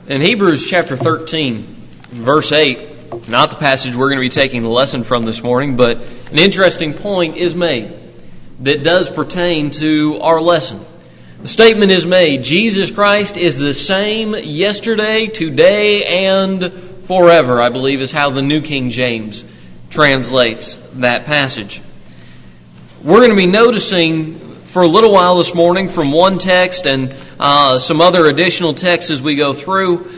In Hebrews chapter 13, verse 8, not the passage we're going to be taking the lesson from this morning, but an interesting point is made that does pertain to our lesson. The statement is made, Jesus Christ is the same yesterday, today, and forever, I believe is how the New King James translates that passage. We're going to be noticing for a little while this morning from one text and some other additional texts as we go through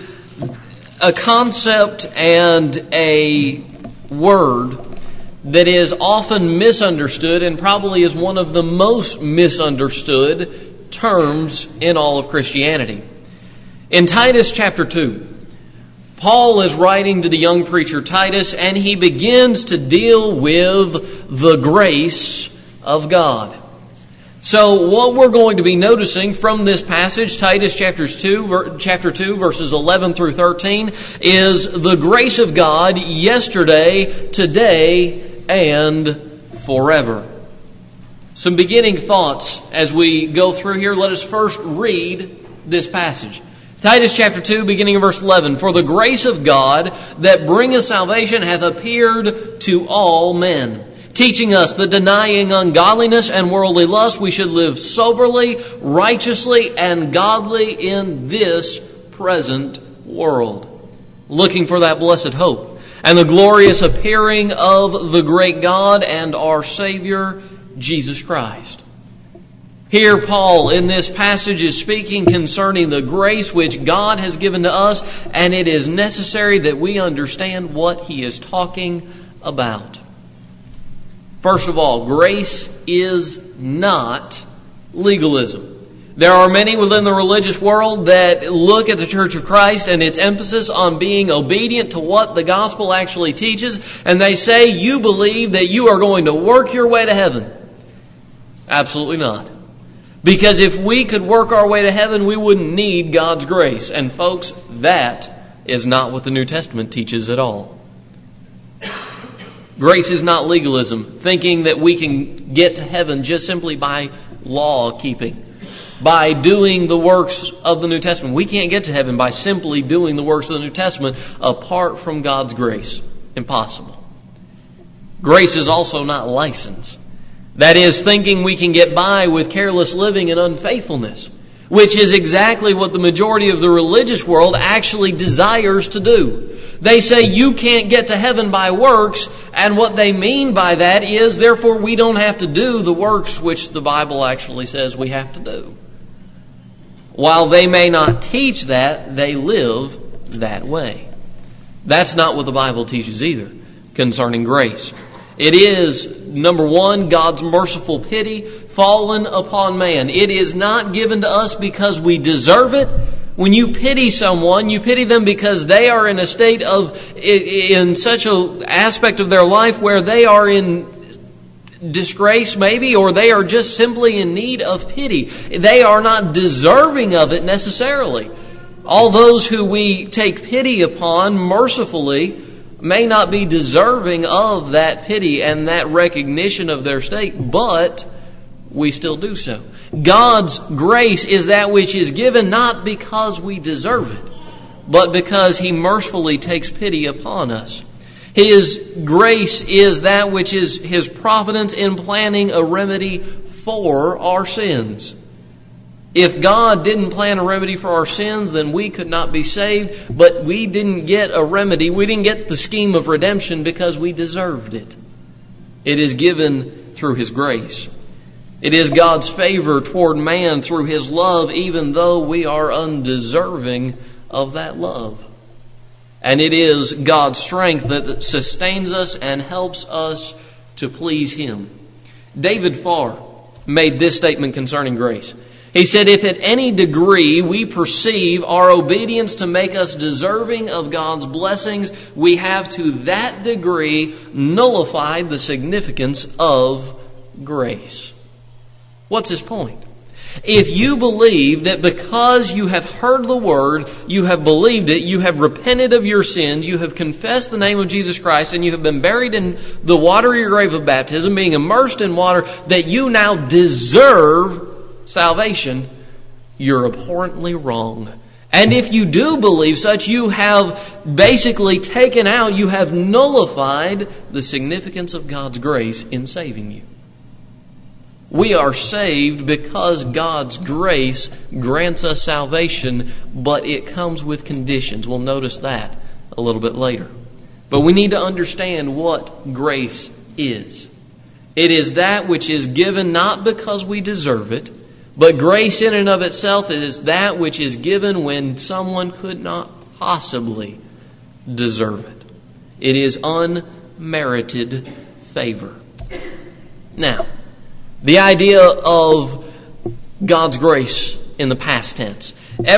a concept and a word that is often misunderstood and probably is one of the most misunderstood terms in all of Christianity. In Titus chapter 2, Paul is writing to the young preacher Titus, and he begins to deal with the grace of God. So what we're going to be noticing from this passage, Titus chapter 2, verses 11 through 13, is the grace of God yesterday, today, and forever. Some beginning thoughts as we go through here. Let us first read this passage. Titus chapter 2, beginning in verse 11. For the grace of God that bringeth salvation hath appeared to all men, teaching us that denying ungodliness and worldly lust, we should live soberly, righteously, and godly in this present world, looking for that blessed hope and the glorious appearing of the great God and our Savior, Jesus Christ. Here Paul in this passage is speaking concerning the grace which God has given to us, and it is necessary that we understand what he is talking about. First of all, grace is not legalism. There are many within the religious world that look at the Church of Christ and its emphasis on being obedient to what the gospel actually teaches, and they say you believe that you are going to work your way to heaven. Absolutely not. Because if we could work our way to heaven, we wouldn't need God's grace. And folks, that is not what the New Testament teaches at all. Grace is not legalism, thinking that we can get to heaven just simply by law keeping, by doing the works of the New Testament. We can't get to heaven by simply doing the works of the New Testament apart from God's grace. Impossible. Grace is also not license. That is, thinking we can get by with careless living and unfaithfulness, which is exactly what the majority of the religious world actually desires to do. They say you can't get to heaven by works, and what they mean by that is, therefore, we don't have to do the works which the Bible actually says we have to do. While they may not teach that, they live that way. That's not what the Bible teaches either concerning grace. It is, number one, God's merciful pity fallen upon man. It is not given to us because we deserve it. When you pity someone, you pity them because they are in a state of, in such an aspect of their life where they are in disgrace maybe, or they are just simply in need of pity. They are not deserving of it necessarily. All those who we take pity upon mercifully may not be deserving of that pity and that recognition of their state, but we still do so. God's grace is that which is given not because we deserve it, but because he mercifully takes pity upon us. His grace is that which is his providence in planning a remedy for our sins. If God didn't plan a remedy for our sins, then we could not be saved, but we didn't get a remedy. We didn't get the scheme of redemption because we deserved it. It is given through his grace. It is God's favor toward man through his love, even though we are undeserving of that love. And it is God's strength that sustains us and helps us to please him. David Farr made this statement concerning grace. He said, if at any degree we perceive our obedience to make us deserving of God's blessings, we have to that degree nullified the significance of grace. What's his point? If you believe that because you have heard the word, you have believed it, you have repented of your sins, you have confessed the name of Jesus Christ, and you have been buried in the watery grave of baptism, being immersed in water, that you now deserve salvation, you're abhorrently wrong. And if you do believe such, you have basically taken out, you have nullified the significance of God's grace in saving you. We are saved because God's grace grants us salvation, but it comes with conditions. We'll notice that a little bit later. But we need to understand what grace is. It is that which is given not because we deserve it, but grace in and of itself is that which is given when someone could not possibly deserve it. It is unmerited favor. Now, the idea of God's grace in the past tense.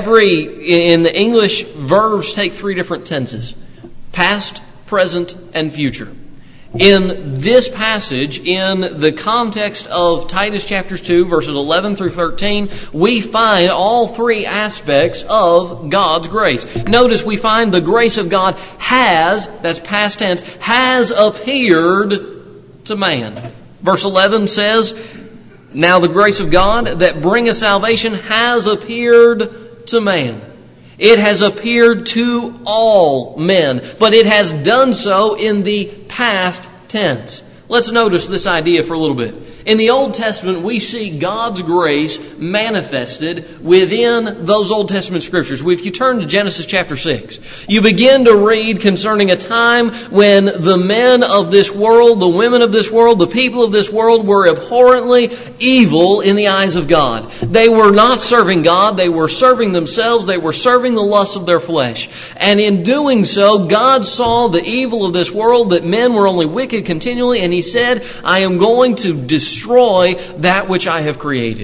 In the English, verbs take 3 different tenses: past, present, and future. In this passage, in the context of Titus chapter 2, verses 11 through 13, we find all 3 aspects of God's grace. Notice we find the grace of God has, that's past tense, has appeared to man. Verse 11 says, "Now the grace of God that bringeth salvation has appeared to man." It has appeared to all men, but it has done so in the past tense. Let's notice this idea for a little bit. In the Old Testament, we see God's grace manifested within those Old Testament scriptures. If you turn to Genesis chapter 6, you begin to read concerning a time when the men of this world, the women of this world, the people of this world were abhorrently evil in the eyes of God. They were not serving God. They were serving themselves. They were serving the lusts of their flesh. And in doing so, God saw the evil of this world, that men were only wicked continually, and He said, "I am going to destroy that which I have created."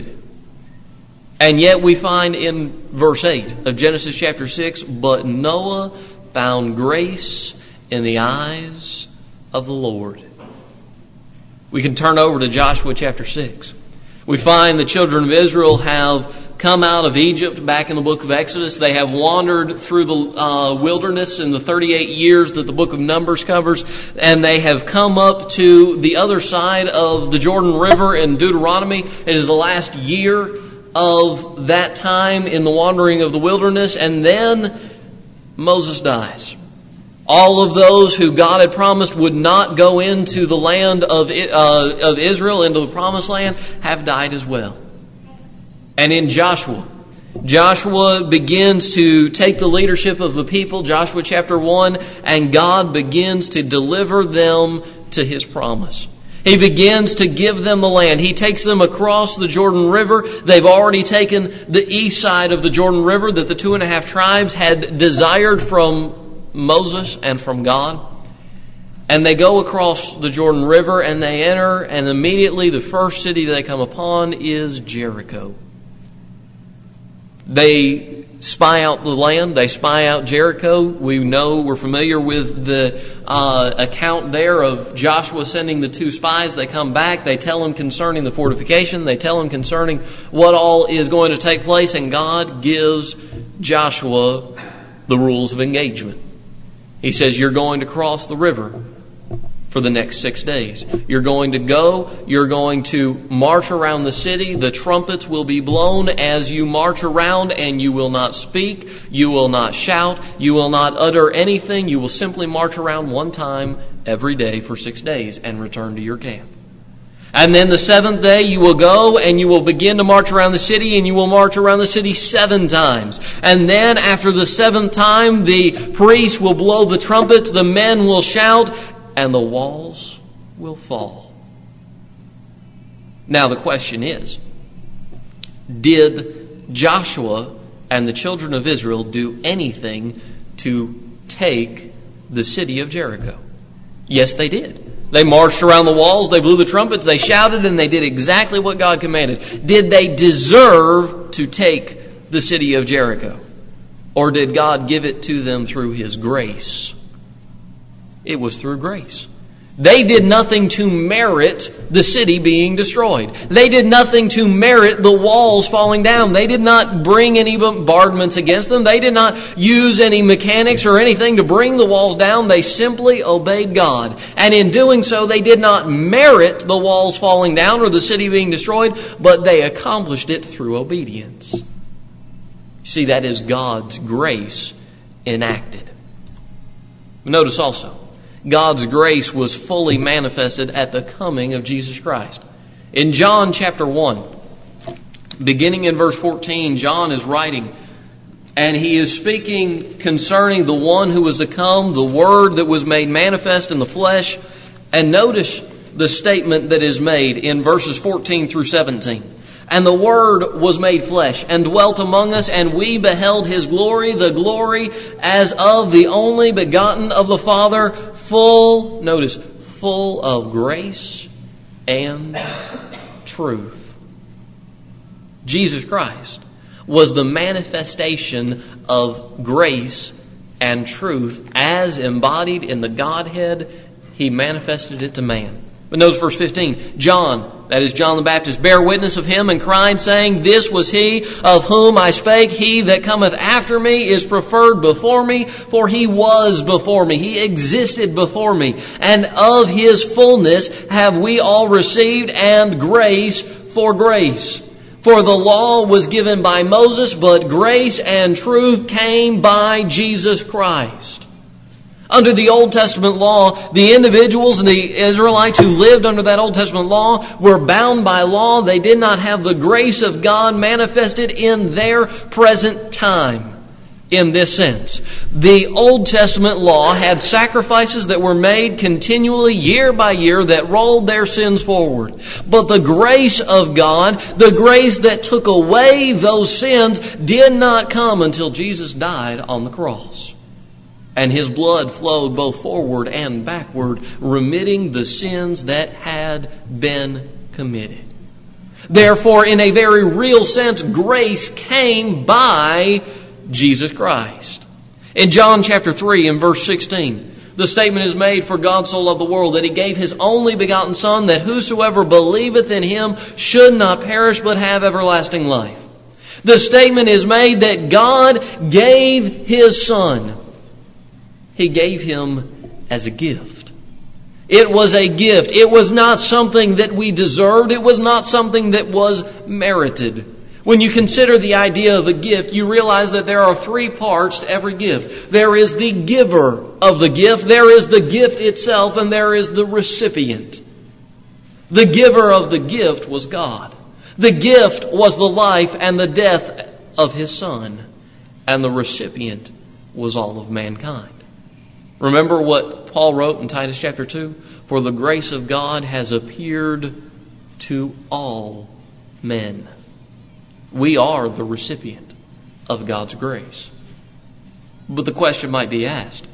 And yet we find in verse 8 of Genesis chapter 6, "But Noah found grace in the eyes of the Lord." We can turn over to Joshua chapter 6. We find the children of Israel have come out of Egypt back in the book of Exodus. They have wandered through the wilderness in the 38 years that the book of Numbers covers, and they have come up to the other side of the Jordan River in Deuteronomy. It is the last year of that time in the wandering of the wilderness, and then Moses dies. All of those who God had promised would not go into the land of Israel, into the promised land, have died as well. And in Joshua begins to take the leadership of the people, Joshua chapter 1, and God begins to deliver them to His promise. He begins to give them the land. He takes them across the Jordan River. They've already taken the east side of the Jordan River that the 2.5 tribes had desired from Moses and from God. And they go across the Jordan River and they enter, and immediately the first city they come upon is Jericho. They spy out the land. They spy out Jericho. We're familiar with the account there of Joshua sending the 2 spies. They come back. They tell them concerning the fortification. They tell them concerning what all is going to take place. And God gives Joshua the rules of engagement. He says, "You're going to cross the river for the next 6 days. You're going to go. You're going to march around the city. The trumpets will be blown as you march around, and you will not speak. You will not shout. You will not utter anything. You will simply march around one time every day for 6 days and return to your camp. And then the 7th day you will go and you will begin to march around the city, and you will march around the city 7 times. And then after the 7th time, the priest will blow the trumpets, the men will shout, and the walls will fall." Now the question is, did Joshua and the children of Israel do anything to take the city of Jericho? Yes, they did. They marched around the walls, they blew the trumpets, they shouted, and they did exactly what God commanded. Did they deserve to take the city of Jericho? Or did God give it to them through His grace? It was through grace. They did nothing to merit the city being destroyed. They did nothing to merit the walls falling down. They did not bring any bombardments against them. They did not use any mechanics or anything to bring the walls down. They simply obeyed God. And in doing so, they did not merit the walls falling down or the city being destroyed, but they accomplished it through obedience. See, that is God's grace enacted. Notice also, God's grace was fully manifested at the coming of Jesus Christ. In John chapter 1, beginning in verse 14, John is writing, and he is speaking concerning the one who was to come, the Word that was made manifest in the flesh. And notice the statement that is made in verses 14 through 17. And the Word was made flesh and dwelt among us, and we beheld His glory, the glory as of the only begotten of the Father, full of grace and truth. Jesus Christ was the manifestation of grace and truth as embodied in the Godhead. He manifested it to man. But notice verse 15. John, that is John the Baptist, bare witness of him and cried, saying, This was he of whom I spake. He that cometh after me is preferred before me, for he was before me. He existed before me. And of his fullness have we all received, and grace for grace. For the law was given by Moses, but grace and truth came by Jesus Christ. Under the Old Testament law, the individuals and the Israelites who lived under that Old Testament law were bound by law. They did not have the grace of God manifested in their present time. In this sense, the Old Testament law had sacrifices that were made continually year by year that rolled their sins forward. But the grace of God, the grace that took away those sins, did not come until Jesus died on the cross. And His blood flowed both forward and backward, remitting the sins that had been committed. Therefore, in a very real sense, grace came by Jesus Christ. In John chapter 3 and verse 16, the statement is made, For God so loved the world that He gave His only begotten Son, that whosoever believeth in Him should not perish but have everlasting life. The statement is made that God gave His Son. He gave Him as a gift. It was a gift. It was not something that we deserved. It was not something that was merited. When you consider the idea of a gift, you realize that there are three parts to every gift. There is the giver of the gift, there is the gift itself, and there is the recipient. The giver of the gift was God. The gift was the life and the death of His Son, and the recipient was all of mankind. Remember what Paul wrote in Titus chapter 2? For the grace of God has appeared to all men. We are the recipient of God's grace. But the question might be asked,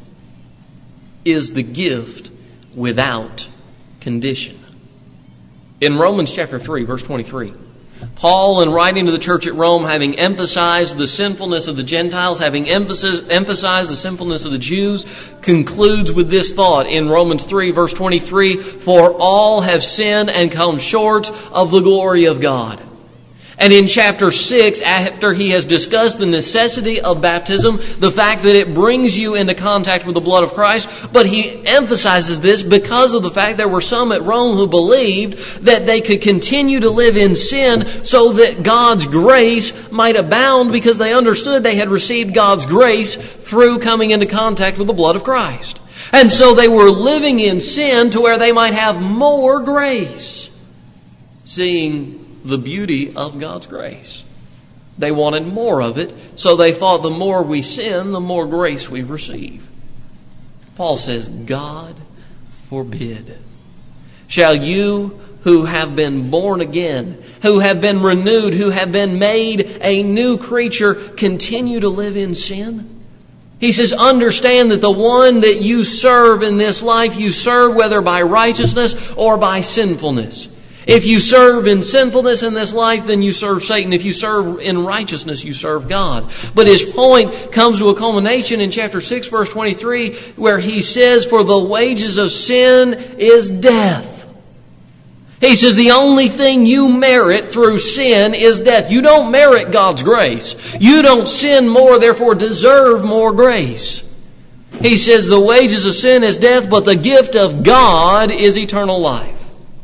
is the gift without condition? In Romans chapter 3, verse 23, Paul, in writing to the church at Rome, having emphasized the sinfulness of the Gentiles, having emphasized the sinfulness of the Jews, concludes with this thought in Romans 3, verse 23, For all have sinned and come short of the glory of God. And in chapter 6, after he has discussed the necessity of baptism, the fact that it brings you into contact with the blood of Christ, but he emphasizes this because of the fact there were some at Rome who believed that they could continue to live in sin so that God's grace might abound, because they understood they had received God's grace through coming into contact with the blood of Christ. And so they were living in sin to where they might have more grace, seeing the beauty of God's grace. They wanted more of it, so they thought the more we sin, the more grace we receive. Paul says, God forbid. Shall you who have been born again, who have been renewed, who have been made a new creature, continue to live in sin? He says, understand that the one that you serve in this life, you serve whether by righteousness or by sinfulness. If you serve in sinfulness in this life, then you serve Satan. If you serve in righteousness, you serve God. But his point comes to a culmination in chapter 6, verse 23, where he says, For the wages of sin is death. He says the only thing you merit through sin is death. You don't merit God's grace. You don't sin more, therefore deserve more grace. He says the wages of sin is death, but the gift of God is eternal life.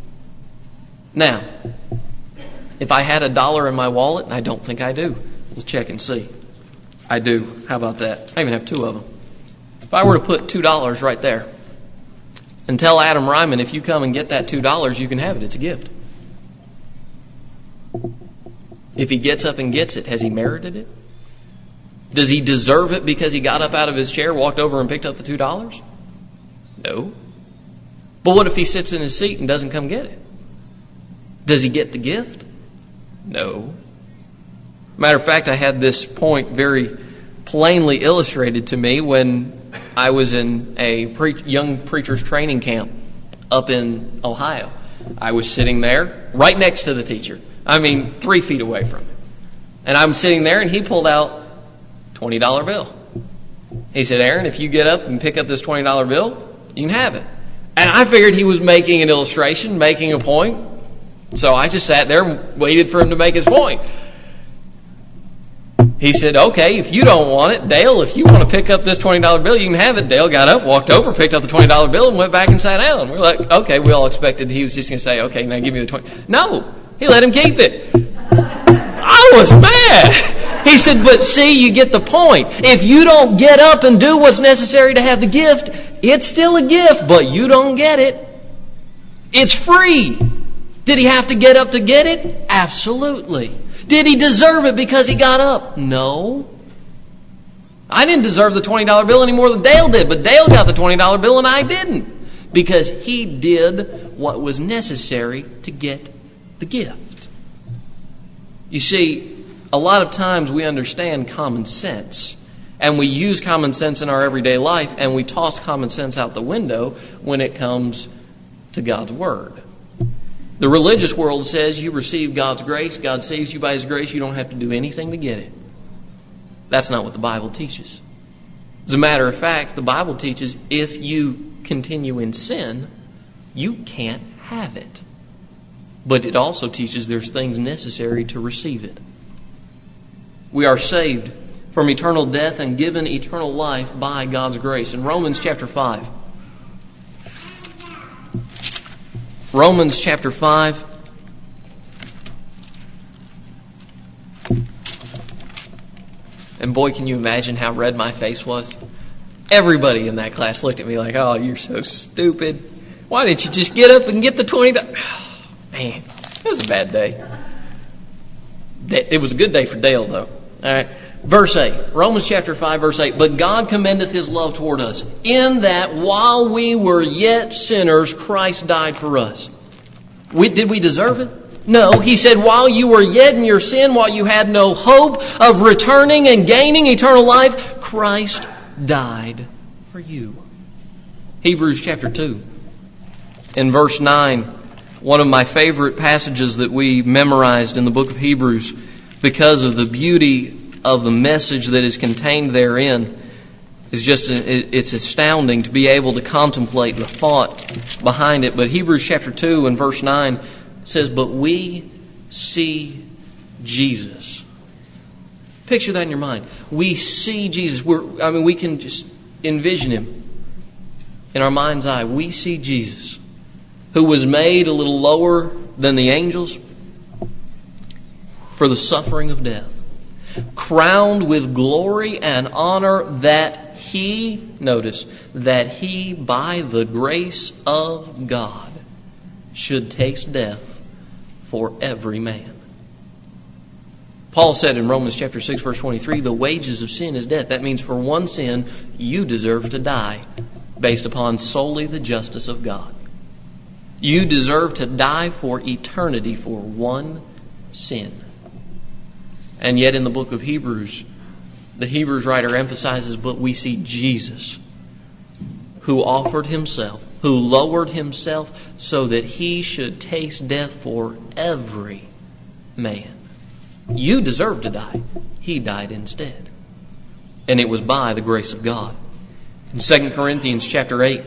Now, if I had $1 in my wallet, and I don't think I do, we'll check and see. I do. How about that? I even have 2 of them. If I were to put $2 right there and tell Adam Ryman, if you come and get that $2, you can have it. It's a gift. If he gets up and gets it, has he merited it? Does he deserve it because he got up out of his chair, walked over and picked up the $2? No. But what if he sits in his seat and doesn't come get it? Does he get the gift? No. Matter of fact, I had this point very plainly illustrated to me when I was in a young preacher's training camp up in Ohio. I was sitting there right next to the teacher. 3 feet away from him. And I'm sitting there and he pulled out $20 bill. He said, Aaron, if you get up and pick up this $20 bill, you can have it. And I figured he was making an illustration, making a point. So I just sat there and waited for him to make his point. He said, okay, if you don't want it, Dale, if you want to pick up this $20 bill, you can have it. Dale got up, walked over, picked up the $20 bill, and went back and sat down. We're like, okay, we all expected he was just going to say, okay, now give me the 20. No, he let him keep it. I was mad. He said, but see, you get the point. If you don't get up and do what's necessary to have the gift, it's still a gift, but you don't get it. It's free. Did he have to get up to get it? Absolutely. Did he deserve it because he got up? No. I didn't deserve the $20 bill any more than Dale did, but Dale got the $20 bill and I didn't. Because he did what was necessary to get the gift. You see, a lot of times we understand common sense. And we use common sense in our everyday life, and we toss common sense out the window when it comes to God's Word. The religious world says you receive God's grace, God saves you by His grace, you don't have to do anything to get it. That's not what the Bible teaches. As a matter of fact, the Bible teaches if you continue in sin, you can't have it. But it also teaches there's things necessary to receive it. We are saved from eternal death and given eternal life by God's grace. In Romans chapter 5. Romans chapter 5. And boy, can you imagine how red my face was? Everybody in that class looked at me like, oh, you're so stupid. Why didn't you just get up and get the $20? Oh, man, it was a bad day. It was a good day for Dale, though. All right. Verse 8, Romans chapter 5, verse 8. But God commendeth His love toward us, in that while we were yet sinners, Christ died for us. Did we deserve it? No. He said, while you were yet in your sin, while you had no hope of returning and gaining eternal life, Christ died for you. Hebrews chapter 2, in verse 9, one of my favorite passages that we memorized in the book of Hebrews because of the beauty of the message that is contained therein is just, it's astounding to be able to contemplate the thought behind it. But Hebrews chapter 2 and verse 9 says, but we see Jesus. Picture that in your mind. We see Jesus. We can just envision Him in our mind's eye. We see Jesus, who was made a little lower than the angels for the suffering of death, crowned with glory and honor, that He, notice, that He, by the grace of God, should taste death for every man. Paul said in Romans chapter 6, verse 23, the wages of sin is death. That means for one sin, you deserve to die based upon solely the justice of God. You deserve to die for eternity for one sin. And yet in the book of Hebrews, the Hebrews writer emphasizes, but we see Jesus, who offered Himself, who lowered Himself so that He should taste death for every man. You deserve to die. He died instead. And it was by the grace of God. In 2 Corinthians chapter 8,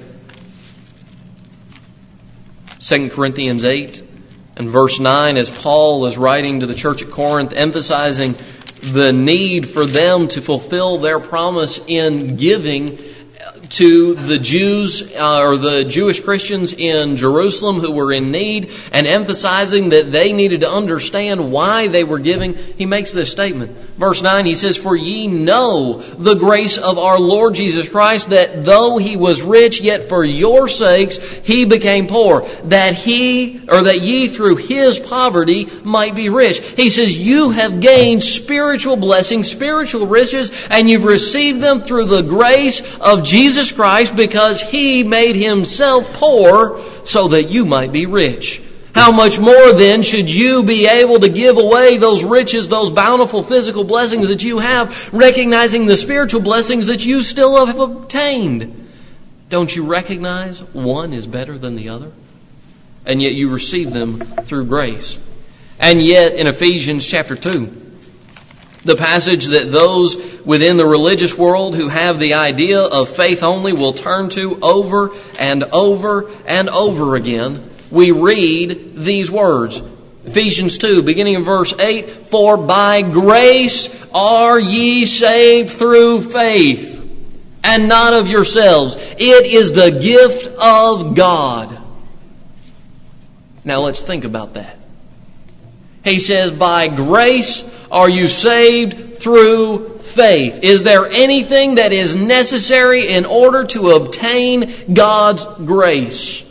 2 Corinthians 8 and verse 9, as Paul is writing to the church at Corinth, emphasizing the need for them to fulfill their promise in giving to the Jews or the Jewish Christians in Jerusalem who were in need, and emphasizing that they needed to understand why they were giving, he makes this statement. Verse 9, he says, "For ye know the grace of our Lord Jesus Christ, that though he was rich, yet for your sakes he became poor, that ye through his poverty might be rich." He says, you have gained spiritual blessings, spiritual riches, and you've received them through the grace of Jesus Christ, because he made himself poor so that you might be rich. How much more then should you be able to give away those riches, those bountiful physical blessings that you have, recognizing the spiritual blessings that you still have obtained? Don't you recognize one is better than the other? And yet you receive them through grace. And yet in Ephesians chapter 2, the passage that those within the religious world who have the idea of faith only will turn to over and over and over again, we read these words. Ephesians 2, beginning in verse 8, "For by grace are ye saved through faith, and not of yourselves. It is the gift of God." Now let's think about that. He says, by grace are you saved through faith. Is there anything that is necessary in order to obtain God's grace?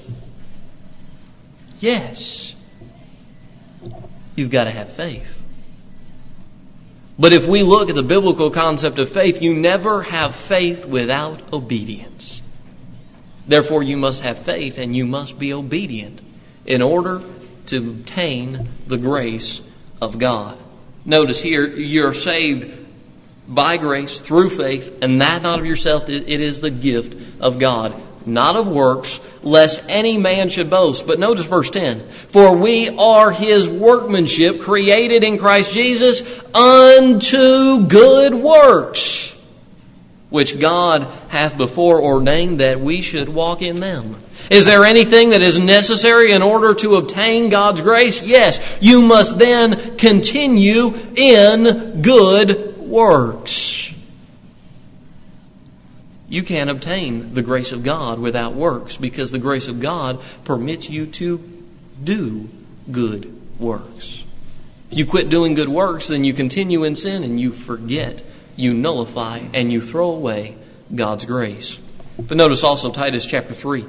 Yes. You've got to have faith. But if we look at the biblical concept of faith, you never have faith without obedience. Therefore, you must have faith and you must be obedient in order to obtain the grace of God. Notice here, you're saved by grace through faith, and that not of yourself. It is the gift of God, not of works, lest any man should boast. But notice verse 10. "For we are his workmanship, created in Christ Jesus unto good works, which God hath before ordained that we should walk in them." Is there anything that is necessary in order to obtain God's grace? Yes. You must then continue in good works. You can't obtain the grace of God without works, because the grace of God permits you to do good works. If you quit doing good works, then you continue in sin and you forget, you nullify, and you throw away God's grace. But notice also Titus chapter 3.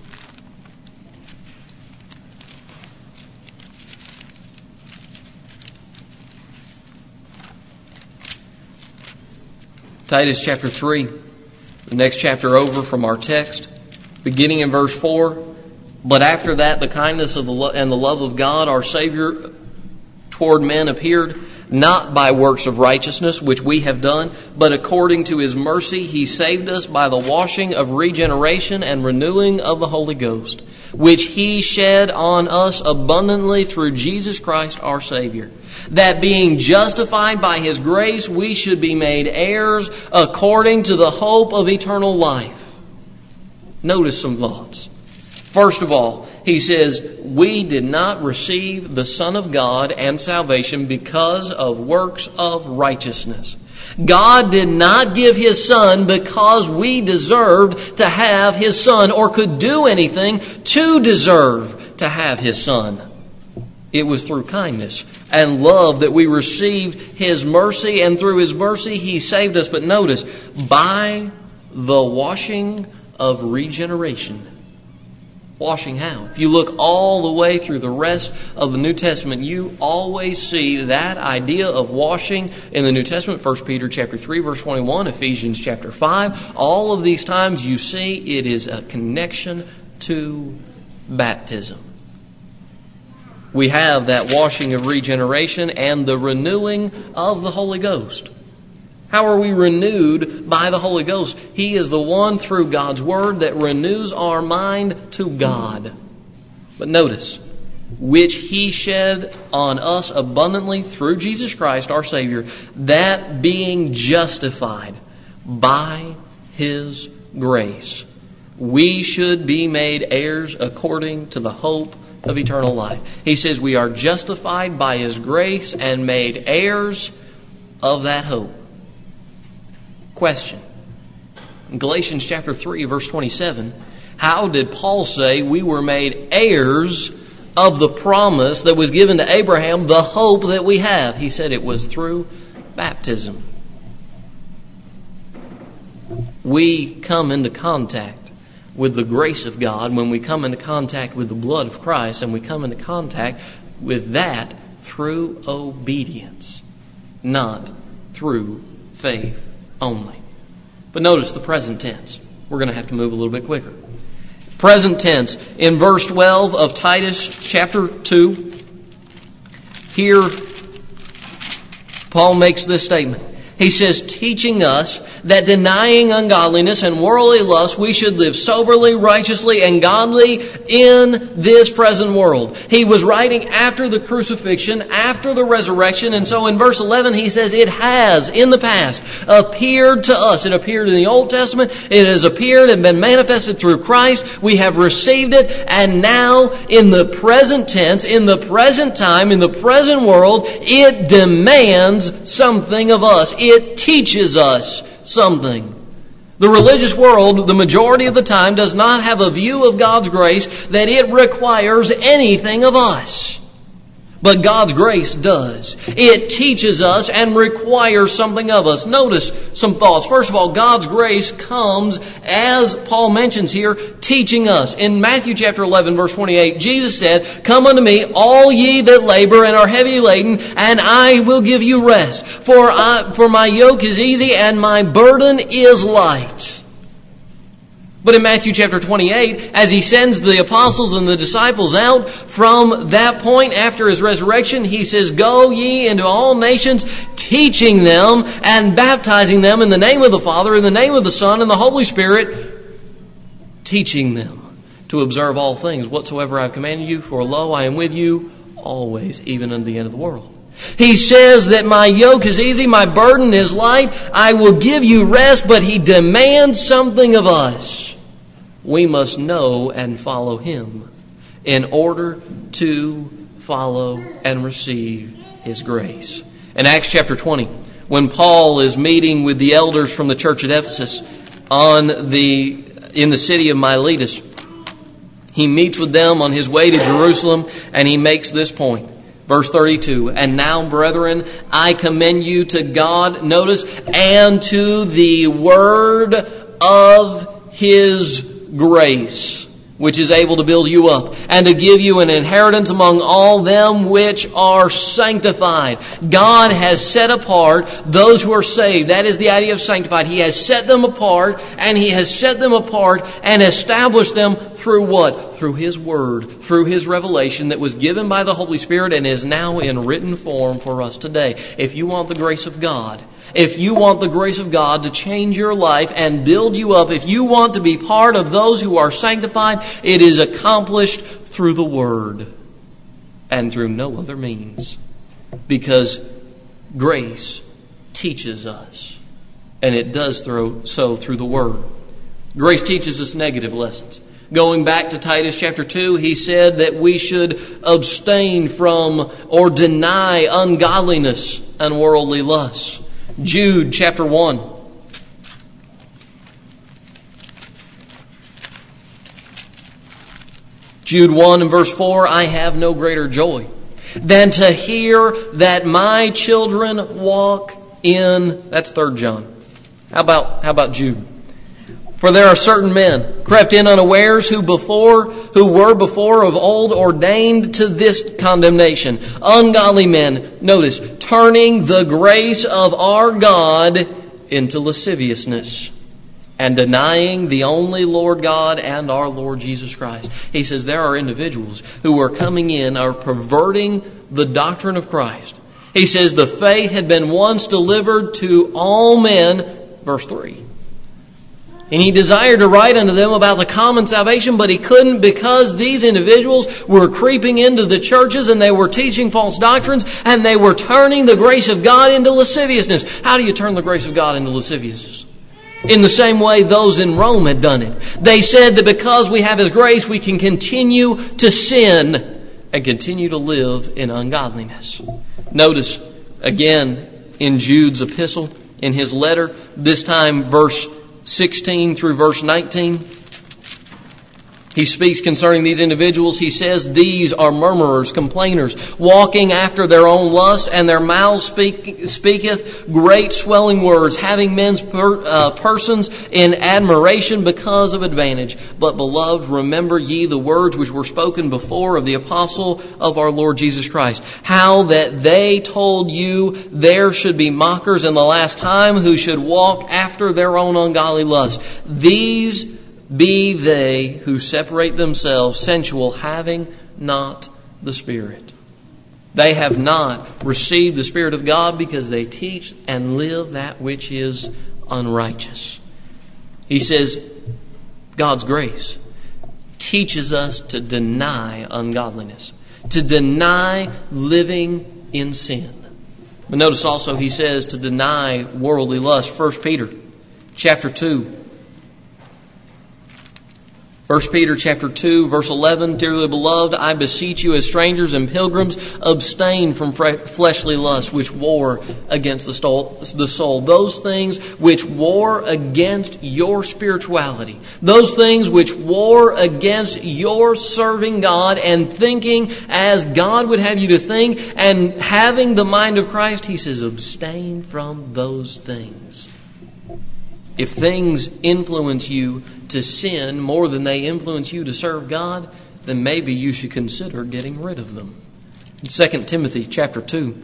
Titus chapter 3, the next chapter over from our text, beginning in verse 4. "But after that, the kindness of and the love of God, our Savior, toward men appeared, not by works of righteousness, which we have done, but according to his mercy he saved us by the washing of regeneration and renewing of the Holy Ghost, which he shed on us abundantly through Jesus Christ our Savior, that being justified by his grace, we should be made heirs according to the hope of eternal life." Notice some thoughts. First of all, he says, we did not receive the Son of God and salvation because of works of righteousness. God did not give his Son because we deserved to have his Son or could do anything to deserve to have his Son. It was through kindness and love that we received his mercy, and through his mercy he saved us. But notice, by the washing of regeneration. Washing how? If you look all the way through the rest of the New Testament, you always see that idea of washing in the New Testament. 1 Peter chapter 3, verse 21, Ephesians chapter 5. All of these times you see it is a connection to baptism. We have that washing of regeneration and the renewing of the Holy Ghost. How are we renewed by the Holy Ghost? He is the one through God's Word that renews our mind to God. But notice, which he shed on us abundantly through Jesus Christ our Savior, that being justified by his grace, we should be made heirs according to the hope of eternal life. He says we are justified by his grace and made heirs of that hope. Question: In Galatians chapter 3, verse 27, how did Paul say we were made heirs of the promise that was given to Abraham, the hope that we have? He said it was through baptism. We come into contact with the grace of God when we come into contact with the blood of Christ, and we come into contact with that through obedience, not through faith only. But notice the present tense. We're going to have to move a little bit quicker. Present tense. In verse 12 of Titus chapter 2, here Paul makes this statement. He says, teaching us that denying ungodliness and worldly lust, we should live soberly, righteously, and godly in this present world. He was writing after the crucifixion, after the resurrection, and so in verse 11 he says, it has, in the past, appeared to us. It appeared in the Old Testament. It has appeared and been manifested through Christ. We have received it, and now in the present tense, in the present time, in the present world, it demands something of us. It teaches us something. The religious world, the majority of the time, does not have a view of God's grace that it requires anything of us. But God's grace does. It teaches us and requires something of us. Notice some thoughts. First of all, God's grace comes, as Paul mentions here, teaching us. In Matthew chapter 11, verse 28, Jesus said, come unto me, all ye that labor and are heavy laden, and I will give you rest. For my yoke is easy and my burden is light. But in Matthew chapter 28, as he sends the apostles and the disciples out from that point after his resurrection, he says, go ye into all nations, teaching them and baptizing them in the name of the Father, in the name of the Son, and the Holy Spirit, teaching them to observe all things whatsoever I have commanded you, for lo, I am with you always, even unto the end of the world. He says that my yoke is easy, my burden is light, I will give you rest, but he demands something of us. We must know and follow him in order to follow and receive his grace. In Acts chapter 20, when Paul is meeting with the elders from the church at Ephesus in the city of Miletus, he meets with them on his way to Jerusalem, and he makes this point. Verse 32, and now, brethren, I commend you to God, notice, and to the word of his grace, which is able to build you up and to give you an inheritance among all them which are sanctified. God has set apart those who are saved. That is the idea of sanctified. He has set them apart, and he has set them apart and established them through what? Through his word, through his revelation that was given by the Holy Spirit and is now in written form for us today. If you want the grace of God, if you want the grace of God to change your life and build you up, if you want to be part of those who are sanctified, it is accomplished through the Word and through no other means. Because grace teaches us, and it does so through the Word. Grace teaches us negative lessons. Going back to Titus chapter 2, he said that we should abstain from or deny ungodliness and worldly lusts. Jude chapter 1. Jude 1 and verse 4, I have no greater joy than to hear that my children walk in, that's 3 John. How about Jude? For there are certain men crept in unawares who were before of old ordained to this condemnation. Ungodly men, notice, turning the grace of our God into lasciviousness and denying the only Lord God and our Lord Jesus Christ. He says there are individuals who are coming in, are perverting the doctrine of Christ. He says the faith had been once delivered to all men, verse 3. And he desired to write unto them about the common salvation, but he couldn't because these individuals were creeping into the churches and they were teaching false doctrines and they were turning the grace of God into lasciviousness. How do you turn the grace of God into lasciviousness? In the same way those in Rome had done it. They said that because we have his grace, we can continue to sin and continue to live in ungodliness. Notice again in Jude's epistle, in his letter, this time verse 16 through verse 19. He speaks concerning these individuals. He says, these are murmurers, complainers, walking after their own lust, and their mouths speaketh great swelling words, having men's persons in admiration because of advantage. But, beloved, remember ye the words which were spoken before of the apostle of our Lord Jesus Christ, how that they told you there should be mockers in the last time, who should walk after their own ungodly lust. These be they who separate themselves sensual, having not the Spirit. They have not received the Spirit of God because they teach and live that which is unrighteous. He says God's grace teaches us to deny ungodliness, to deny living in sin. But notice also he says to deny worldly lust. 1 Peter chapter 2. 1 Peter chapter 2, verse 11, dearly beloved, I beseech you as strangers and pilgrims, abstain from fleshly lusts which war against the soul. Those things which war against your spirituality. Those things which war against your serving God and thinking as God would have you to think and having the mind of Christ. He says, abstain from those things. If things influence you to sin more than they influence you to serve God, then maybe you should consider getting rid of them. In 2 Timothy chapter 2,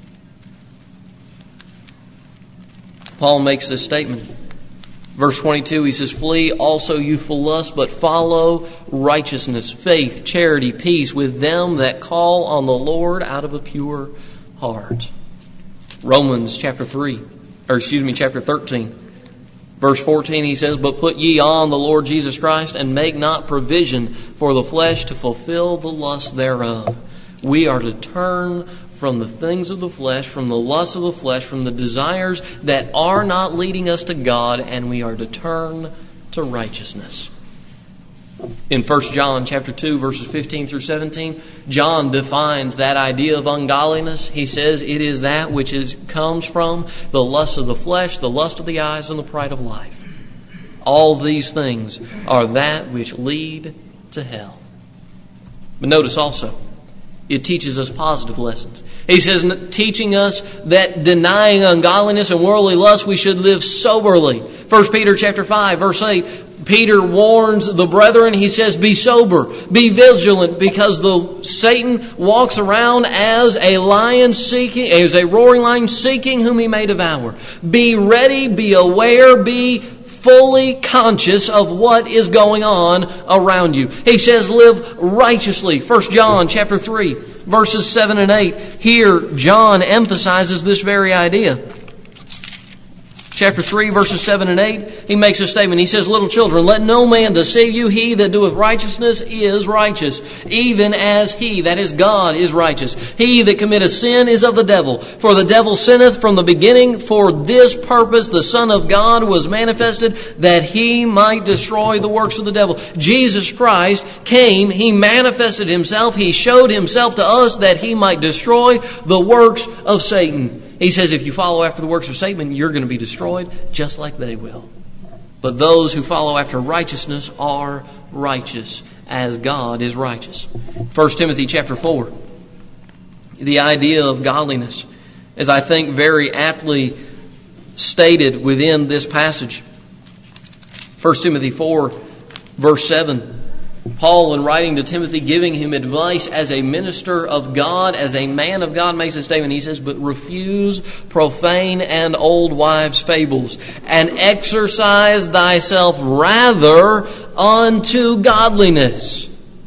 Paul makes this statement. Verse 22, he says, flee also youthful lust, but follow righteousness, faith, charity, peace with them that call on the Lord out of a pure heart. Romans chapter 13. Verse 14, he says, but put ye on the Lord Jesus Christ, and make not provision for the flesh to fulfill the lust thereof. We are to turn from the things of the flesh, from the lust of the flesh, from the desires that are not leading us to God, and we are to turn to righteousness. In 1 John chapter 2, verses 15 through 17, John defines that idea of ungodliness. He says it is that which comes from the lust of the flesh, the lust of the eyes, and the pride of life. All these things are that which lead to hell. But notice also, it teaches us positive lessons. He says, teaching us that denying ungodliness and worldly lust, we should live soberly. 1 Peter chapter 5, verse 8, Peter warns the brethren. He says, be sober, be vigilant, because Satan walks around as a roaring lion seeking whom he may devour. Be ready, be aware, be fully conscious of what is going on around you. He says, live righteously. 1 John chapter 3, verses 7 and 8. Here, John emphasizes this very idea. Chapter 3, verses 7 and 8, he makes a statement. He says, little children, let no man deceive you. He that doeth righteousness is righteous, even as he, that is God, is righteous. He that committeth sin is of the devil. For the devil sinneth from the beginning. For this purpose the Son of God was manifested, that he might destroy the works of the devil. Jesus Christ came, he manifested himself, he showed himself to us that he might destroy the works of Satan. He says if you follow after the works of Satan, you're going to be destroyed just like they will. But those who follow after righteousness are righteous as God is righteous. 1 Timothy chapter 4. The idea of godliness is, I think, very aptly stated within this passage. 1 Timothy 4, verse 7. Paul, in writing to Timothy, giving him advice as a minister of God, as a man of God, makes a statement. He says, but refuse profane and old wives' fables, and exercise thyself rather unto godliness.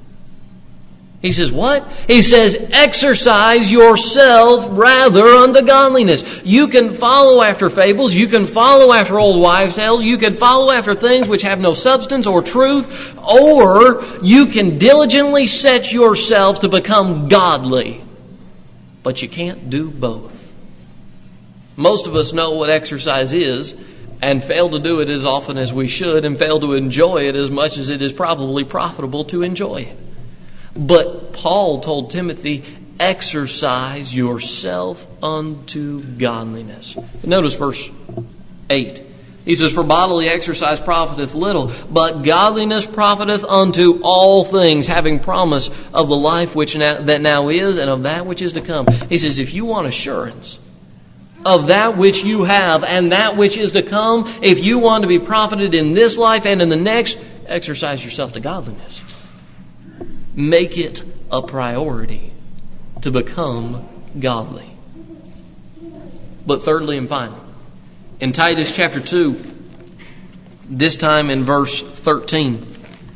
He says, what? He says, exercise yourself rather unto godliness. You can follow after fables. You can follow after old wives' tales. You can follow after things which have no substance or truth. Or you can diligently set yourself to become godly. But you can't do both. Most of us know what exercise is and fail to do it as often as we should, and fail to enjoy it as much as it is probably profitable to enjoy it. But Paul told Timothy, exercise yourself unto godliness. Notice verse 8. He says, for bodily exercise profiteth little, but godliness profiteth unto all things, having promise of the life that now is and of that which is to come. He says, if you want assurance of that which you have and that which is to come, if you want to be profited in this life and in the next, exercise yourself to godliness. Make it a priority to become godly. But thirdly and finally, in Titus chapter 2, this time in verse 13,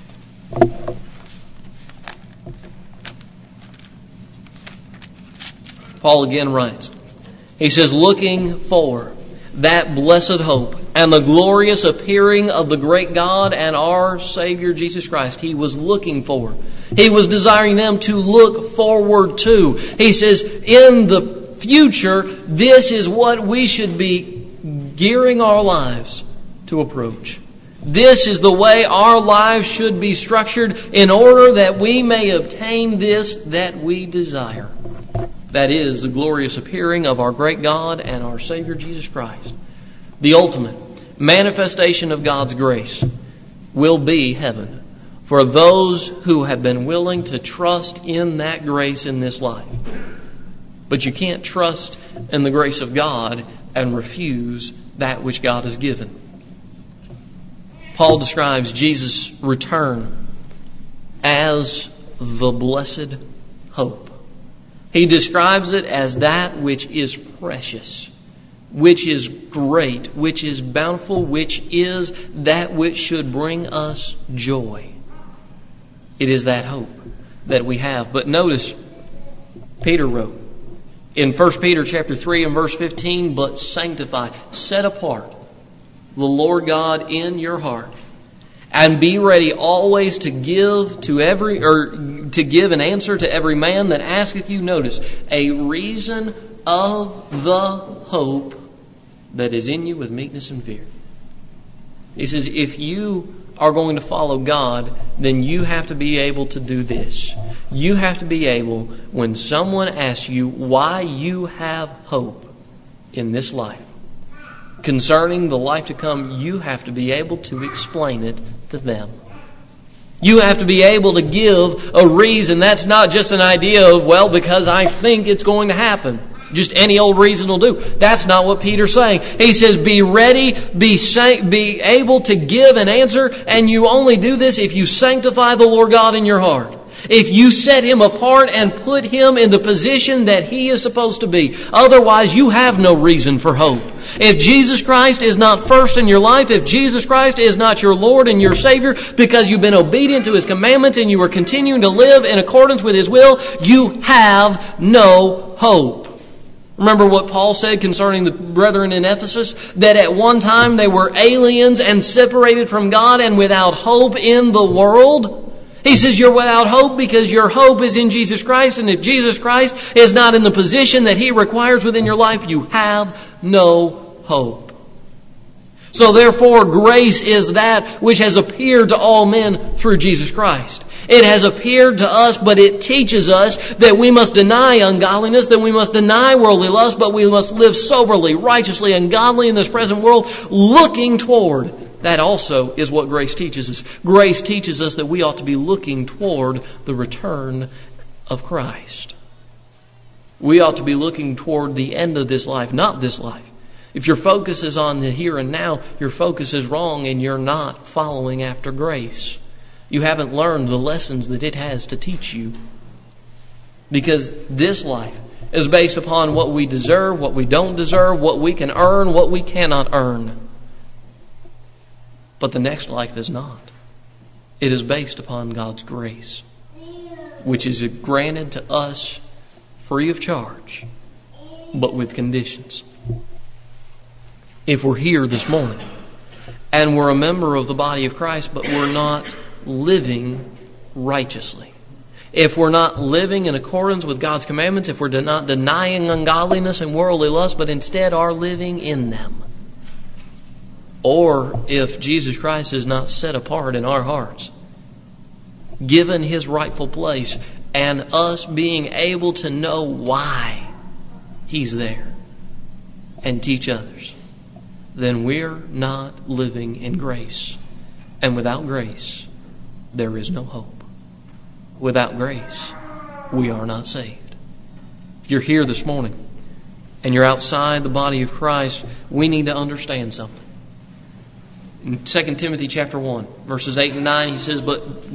Paul again writes, he says, looking for that blessed hope and the glorious appearing of the great God and our Savior Jesus Christ. He was looking for. He was desiring them to look forward to. He says, in the future, this is what we should be gearing our lives to approach. This is the way our lives should be structured in order that we may obtain this that we desire. That is, the glorious appearing of our great God and our Savior Jesus Christ. The ultimate manifestation of God's grace will be heaven for those who have been willing to trust in that grace in this life. But you can't trust in the grace of God and refuse that which God has given. Paul describes Jesus' return as the blessed hope. He describes it as that which is precious, which is great, which is bountiful, which is that which should bring us joy. It is that hope that we have. But notice, Peter wrote in 1 Peter chapter 3 and verse 15, but sanctify, set apart the Lord God in your heart, and be ready always to give an answer to every man that asketh you, notice, a reason of the hope that is in you with meekness and fear. He says, if you are going to follow God, then you have to be able to do this. You have to be able, when someone asks you why you have hope in this life, concerning the life to come, you have to be able to explain it to them. You have to be able to give a reason. That's not just an idea of, well, because I think it's going to happen. Just any old reason will do. That's not what Peter's saying. He says, be ready, be able to give an answer, and you only do this if you sanctify the Lord God in your heart. If you set Him apart and put Him in the position that He is supposed to be. Otherwise, you have no reason for hope. If Jesus Christ is not first in your life, if Jesus Christ is not your Lord and your Savior, because you've been obedient to His commandments and you are continuing to live in accordance with His will, you have no hope. Remember what Paul said concerning the brethren in Ephesus? That at one time they were aliens and separated from God and without hope in the world. He says you're without hope because your hope is in Jesus Christ. And if Jesus Christ is not in the position that He requires within your life, you have no hope. So therefore, grace is that which has appeared to all men through Jesus Christ. It has appeared to us, but it teaches us that we must deny ungodliness, that we must deny worldly lust, but we must live soberly, righteously, and godly in this present world, looking toward. That also is what grace teaches us. Grace teaches us that we ought to be looking toward the return of Christ. We ought to be looking toward the end of this life, not this life. If your focus is on the here and now, your focus is wrong and you're not following after grace. You haven't learned the lessons that it has to teach you. Because this life is based upon what we deserve, what we don't deserve, what we can earn, what we cannot earn. But the next life is not. It is based upon God's grace, which is granted to us free of charge, but with conditions. If we're here this morning and we're a member of the body of Christ, but we're not living righteously, if we're not living in accordance with God's commandments, if we're not denying ungodliness and worldly lust, but instead are living in them, or if Jesus Christ is not set apart in our hearts, given His rightful place, and us being able to know why He's there and teach others, then we're not living in grace. And without grace, there is no hope. Without grace, we are not saved. If you're here this morning and you're outside the body of Christ, we need to understand something. In 2 Timothy chapter 1, verses 8 and 9, he says,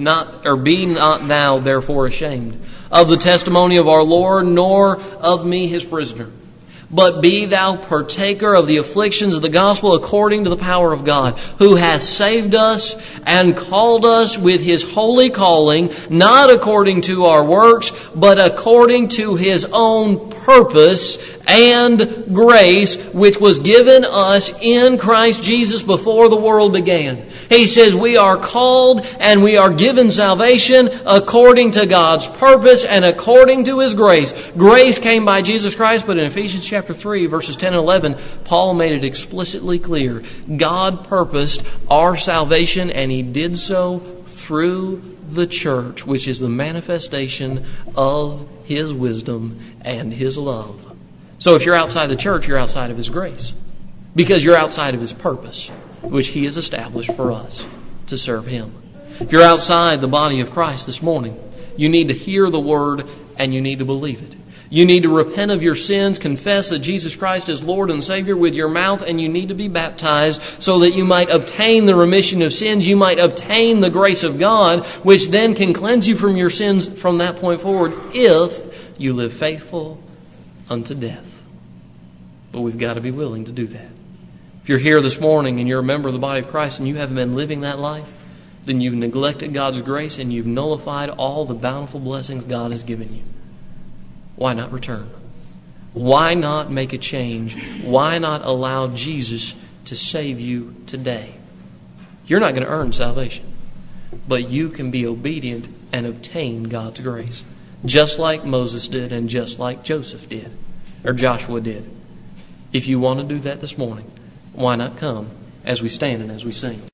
Be not thou therefore ashamed of the testimony of our Lord, nor of me his prisoner. But be thou partaker of the afflictions of the gospel according to the power of God, who hath saved us and called us with his holy calling, not according to our works, but according to his own purpose and grace, which was given us in Christ Jesus before the world began. He says we are called and we are given salvation according to God's purpose and according to his grace. Grace came by Jesus Christ, but in Ephesians chapter 3, verses 10 and 11, Paul made it explicitly clear. God purposed our salvation, and he did so through the church, which is the manifestation of his wisdom and his love. So if you're outside the church, you're outside of his grace, because you're outside of his purpose, which he has established for us to serve him. If you're outside the body of Christ this morning, you need to hear the word and you need to believe it. You need to repent of your sins, confess that Jesus Christ is Lord and Savior with your mouth, and you need to be baptized so that you might obtain the remission of sins. You might obtain the grace of God, which then can cleanse you from your sins from that point forward if you live faithful unto death. But we've got to be willing to do that. If you're here this morning and you're a member of the body of Christ and you haven't been living that life, then you've neglected God's grace and you've nullified all the bountiful blessings God has given you. Why not return? Why not make a change? Why not allow Jesus to save you today? You're not going to earn salvation, but you can be obedient and obtain God's grace, just like Moses did and just like Joseph did, or Joshua did. If you want to do that this morning, why not come as we stand and as we sing?